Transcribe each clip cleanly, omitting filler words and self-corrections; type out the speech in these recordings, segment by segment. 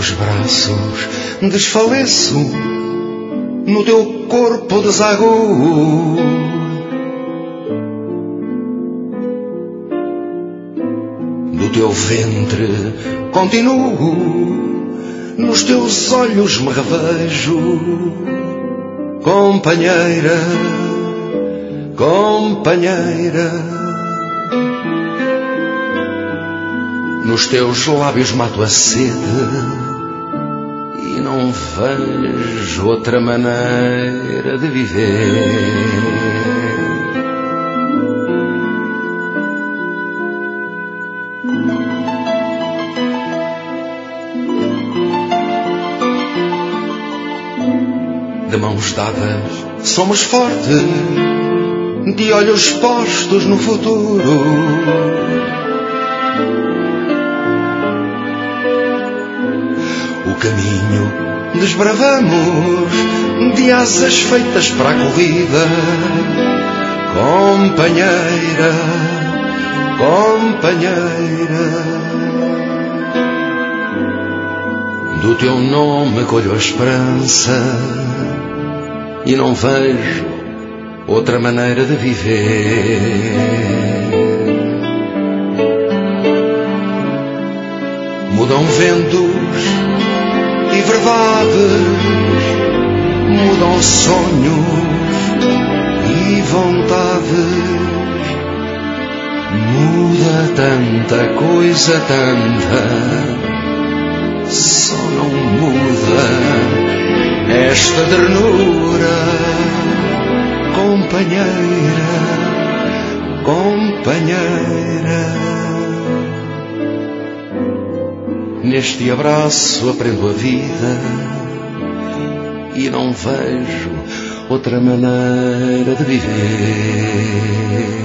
teus braços desfaleço, no teu corpo desaguo. Do teu ventre continuo, nos teus olhos me revejo. Companheira, companheira, nos teus lábios mato a sede e não vejo outra maneira de viver. De mãos dadas somos fortes, de olhos postos no futuro. O caminho desbravamos, de asas feitas para a corrida. Companheira, companheira, do teu nome colho a esperança e não vejo outra maneira de viver. Mudam ventos e verdades, mudam sonhos e vontades. Muda tanta coisa, tanta, só não muda esta ternura. Companheira, companheira, neste abraço aprendo a vida e não vejo outra maneira de viver.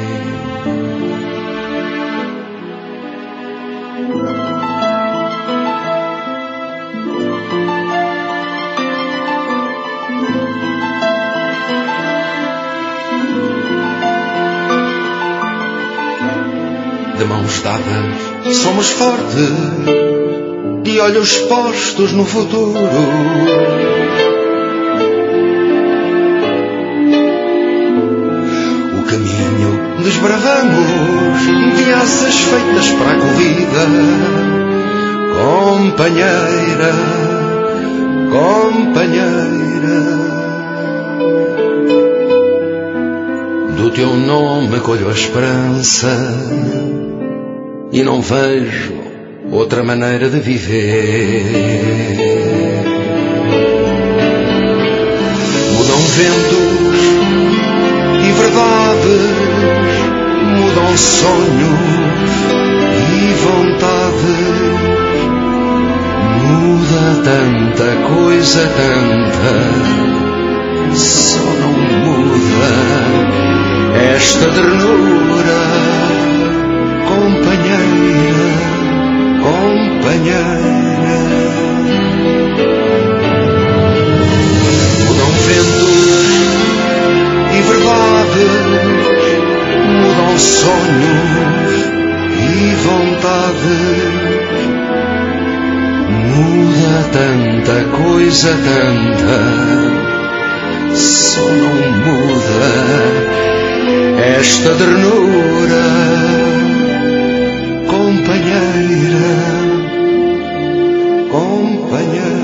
De mãos dadas somos fortes, de olhos postos no futuro. O caminho desbravamos, de asas feitas para a corrida. Companheira, companheira, do teu nome colho a esperança e não vejo outra maneira de viver. Mudam ventos e verdades, mudam sonhos e vontades. Muda tanta coisa, tanta, só não muda esta ternura. Companheira, companheira, mudam ventos e verdades, mudam sonhos e vontades. Muda tanta coisa, tanta, só não muda esta ternura. Companheira, companheira.